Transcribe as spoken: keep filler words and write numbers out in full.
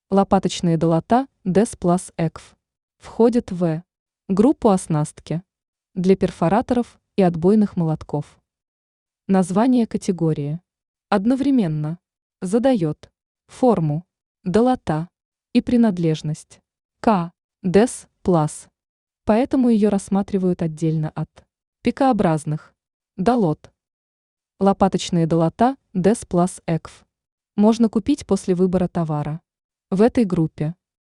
Лопаточные долота Des Plus Экв входят в группу оснастки для перфораторов и отбойных молотков. Название категории одновременно задает форму долота и принадлежность к Des Plus, поэтому ее рассматривают отдельно от пикообразных долот. Лопаточные долота Des Plus Экв можно купить после выбора товара. В этой группе